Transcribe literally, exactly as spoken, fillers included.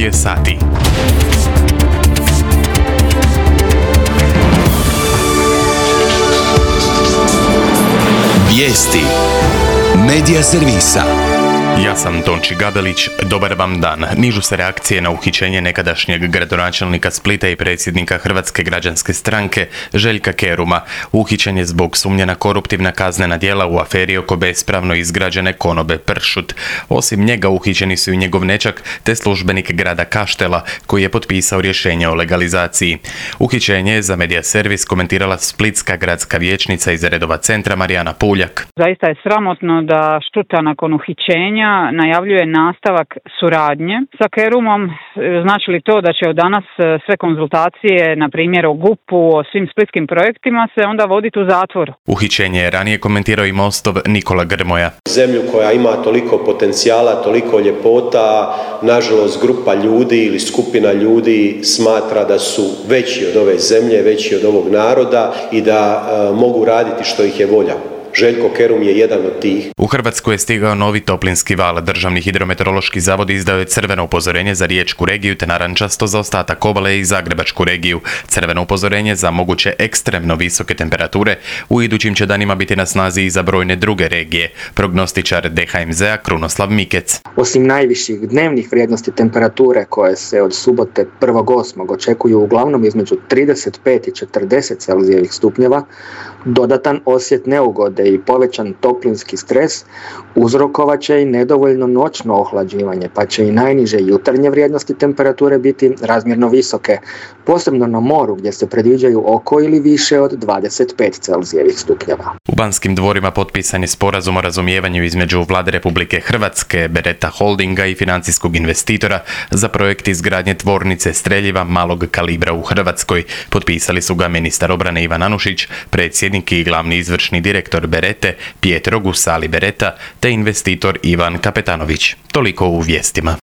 je sati. Vijesti Medija servisa. Ja sam Tonči Gabelić, dobar vam dan. Nižu se reakcije na uhićenje nekadašnjeg gradonačelnika Splita i predsjednika Hrvatske građanske stranke Željka Keruma. Uhićen je zbog sumnje na koruptivna kaznena djela u aferi oko bespravno izgrađene konobe Pršut. Osim njega uhićeni su i njegov nećak te službenik grada Kaštela koji je potpisao rješenje o legalizaciji. Uhićenje je za Medija servis komentirala splitska gradska vijećnica iz redova Centra Marijana Puljak. Zaista je sramotno da Štuta nakon uhićenja najavljuje nastavak suradnje sa Kerumom. Znači li to da će od danas sve konzultacije, na primjer o G U P-u, o svim splitskim projektima, se onda voditi u zatvor? Uhićenje je ranije komentirao i Mostov Nikola Grmoja. Zemlju koja ima toliko potencijala, toliko ljepota, nažalost grupa ljudi ili skupina ljudi smatra da su veći od ove zemlje, veći od ovog naroda i da e, mogu raditi što ih je volja. Željko Kerum je jedan od tih. U Hrvatsku je stigao novi toplinski val. Državni hidrometeorološki zavod izdao je crveno upozorenje za riječku regiju te narančasto za ostatak obale i zagrebačku regiju. Crveno upozorenje za moguće ekstremno visoke temperature u idućim će danima biti na snazi i za brojne druge regije. Prognostičar D H M Z-a Krunoslav Mikec. Osim najviših dnevnih vrijednosti temperature koje se od subote prvog osmog očekuju uglavnom između trideset pet i četrdeset celzijevih stupnjeva, dodatan osjet neugode i povećan toplinski stres uzrokovat će i nedovoljno noćno ohlađivanje, pa će i najniže jutarnje vrijednosti temperature biti razmjerno visoke, posebno na moru gdje se predviđaju oko ili više od dvadeset pet celzijevih stupnjeva. U Banskim dvorima potpisan je sporazum o razumijevanju između Vlade Republike Hrvatske, Beretta Holdinga i financijskog investitora za projekt izgradnje tvornice streljiva malog kalibra u Hrvatskoj. Potpisali su ga ministar obrane Ivan Anušić, predsjednik i glavni izvršni direktor Berette Pietro Gussali Beretta te investitor Ivan Kapetanović. Toliko u vijestima.